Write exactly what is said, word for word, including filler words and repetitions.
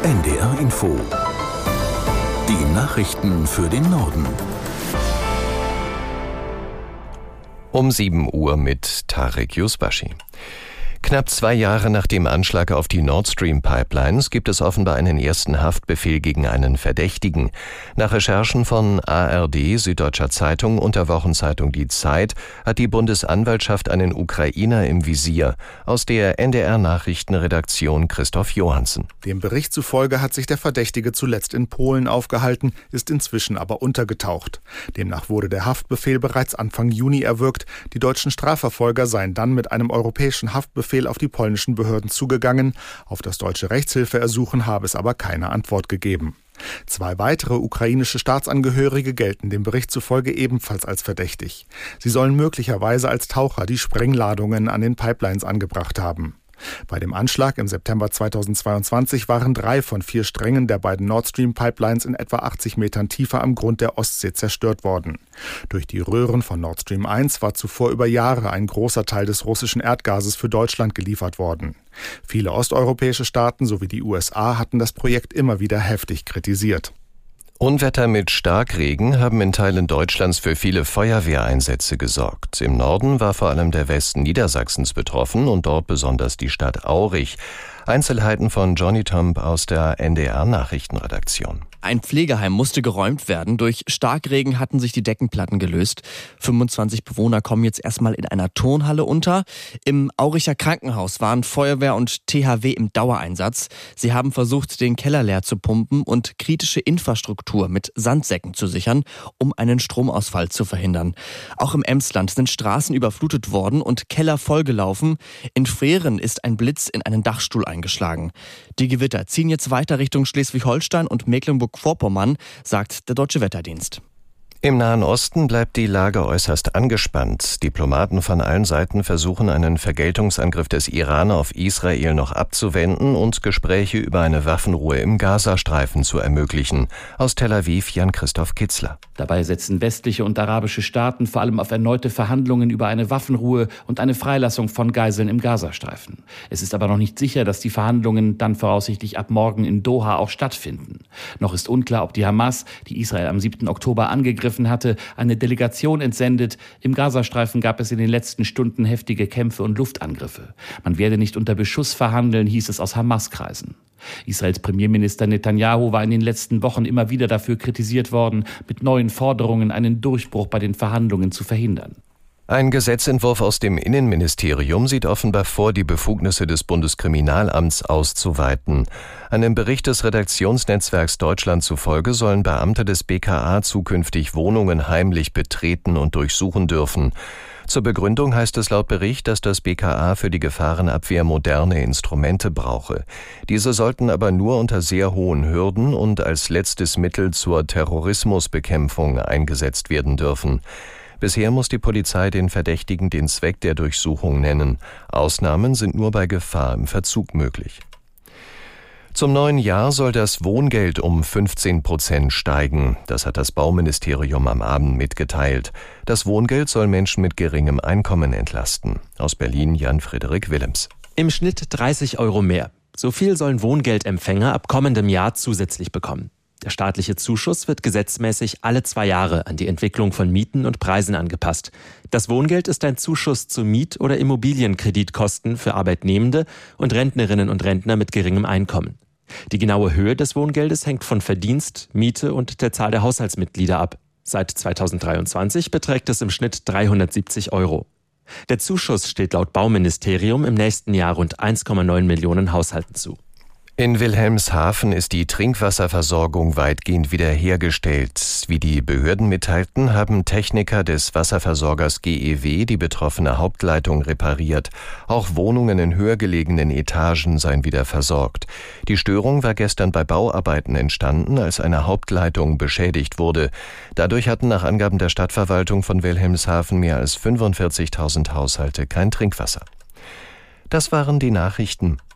N D R Info. Die Nachrichten für den Norden. Um sieben Uhr mit Tarek Yusbashi. Knapp zwei Jahre nach dem Anschlag auf die Nord Stream Pipelines gibt es offenbar einen ersten Haftbefehl gegen einen Verdächtigen. Nach Recherchen von A R D, Süddeutscher Zeitung und der Wochenzeitung Die Zeit hat die Bundesanwaltschaft einen Ukrainer im Visier. Aus der N D R-Nachrichtenredaktion Christoph Johansen. Dem Bericht zufolge hat sich der Verdächtige zuletzt in Polen aufgehalten, ist inzwischen aber untergetaucht. Demnach wurde der Haftbefehl bereits Anfang Juni erwirkt. Die deutschen Strafverfolger seien dann mit einem europäischen Haftbefehl auf die polnischen Behörden zugegangen. Auf das deutsche Rechtshilfeersuchen habe es aber keine Antwort gegeben. Zwei weitere ukrainische Staatsangehörige gelten dem Bericht zufolge ebenfalls als verdächtig. Sie sollen möglicherweise als Taucher die Sprengladungen an den Pipelines angebracht haben. Bei dem Anschlag im September zweitausendzweiundzwanzig waren drei von vier Strängen der beiden Nord Stream Pipelines in etwa achtzig Metern Tiefe am Grund der Ostsee zerstört worden. Durch die Röhren von Nord Stream eins war zuvor über Jahre ein großer Teil des russischen Erdgases für Deutschland geliefert worden. Viele osteuropäische Staaten sowie die U S A hatten das Projekt immer wieder heftig kritisiert. Unwetter mit Starkregen haben in Teilen Deutschlands für viele Feuerwehreinsätze gesorgt. Im Norden war vor allem der Westen Niedersachsens betroffen und dort besonders die Stadt Aurich. Einzelheiten von Johnny Tomb aus der N D R-Nachrichtenredaktion. Ein Pflegeheim musste geräumt werden. Durch Starkregen hatten sich die Deckenplatten gelöst. fünfundzwanzig Bewohner kommen jetzt erstmal in einer Turnhalle unter. Im Auricher Krankenhaus waren Feuerwehr und T H W im Dauereinsatz. Sie haben versucht, den Keller leer zu pumpen und kritische Infrastruktur mit Sandsäcken zu sichern, um einen Stromausfall zu verhindern. Auch im Emsland sind Straßen überflutet worden und Keller vollgelaufen. In Freren ist ein Blitz in einen Dachstuhl eingeschlagen. Die Gewitter ziehen jetzt weiter Richtung Schleswig-Holstein und Mecklenburg-Vorpommern, sagt der Deutsche Wetterdienst. Im Nahen Osten bleibt die Lage äußerst angespannt. Diplomaten von allen Seiten versuchen, einen Vergeltungsangriff des Iran auf Israel noch abzuwenden und Gespräche über eine Waffenruhe im Gazastreifen zu ermöglichen. Aus Tel Aviv Jan-Christoph Kitzler. Dabei setzen westliche und arabische Staaten vor allem auf erneute Verhandlungen über eine Waffenruhe und eine Freilassung von Geiseln im Gazastreifen. Es ist aber noch nicht sicher, dass die Verhandlungen dann voraussichtlich ab morgen in Doha auch stattfinden. Noch ist unklar, ob die Hamas, die Israel am siebten Oktober angegriffen hatte, eine Delegation entsendet. Im Gazastreifen gab es in den letzten Stunden heftige Kämpfe und Luftangriffe. Man werde nicht unter Beschuss verhandeln, hieß es aus Hamas-Kreisen. Israels Premierminister Netanyahu war in den letzten Wochen immer wieder dafür kritisiert worden, mit neuen Forderungen einen Durchbruch bei den Verhandlungen zu verhindern. Ein Gesetzentwurf aus dem Innenministerium sieht offenbar vor, die Befugnisse des Bundeskriminalamts auszuweiten. Einem Bericht des Redaktionsnetzwerks Deutschland zufolge sollen Beamte des B K A zukünftig Wohnungen heimlich betreten und durchsuchen dürfen. Zur Begründung heißt es laut Bericht, dass das B K A für die Gefahrenabwehr moderne Instrumente brauche. Diese sollten aber nur unter sehr hohen Hürden und als letztes Mittel zur Terrorismusbekämpfung eingesetzt werden dürfen. Bisher muss die Polizei den Verdächtigen den Zweck der Durchsuchung nennen. Ausnahmen sind nur bei Gefahr im Verzug möglich. Zum neuen Jahr soll das Wohngeld um fünfzehn Prozent steigen. Das hat das Bauministerium am Abend mitgeteilt. Das Wohngeld soll Menschen mit geringem Einkommen entlasten. Aus Berlin Jan-Frederik Willems. Im Schnitt dreißig Euro mehr. So viel sollen Wohngeldempfänger ab kommendem Jahr zusätzlich bekommen. Der staatliche Zuschuss wird gesetzmäßig alle zwei Jahre an die Entwicklung von Mieten und Preisen angepasst. Das Wohngeld ist ein Zuschuss zu Miet- oder Immobilienkreditkosten für Arbeitnehmende und Rentnerinnen und Rentner mit geringem Einkommen. Die genaue Höhe des Wohngeldes hängt von Verdienst, Miete und der Zahl der Haushaltsmitglieder ab. Seit zweitausenddreiundzwanzig beträgt es im Schnitt dreihundertsiebzig Euro. Der Zuschuss steht laut Bauministerium im nächsten Jahr rund eins Komma neun Millionen Haushalten zu. In Wilhelmshaven ist die Trinkwasserversorgung weitgehend wiederhergestellt. Wie die Behörden mitteilten, haben Techniker des Wasserversorgers G E W die betroffene Hauptleitung repariert. Auch Wohnungen in höher gelegenen Etagen seien wieder versorgt. Die Störung war gestern bei Bauarbeiten entstanden, als eine Hauptleitung beschädigt wurde. Dadurch hatten nach Angaben der Stadtverwaltung von Wilhelmshaven mehr als fünfundvierzigtausend Haushalte kein Trinkwasser. Das waren die Nachrichten.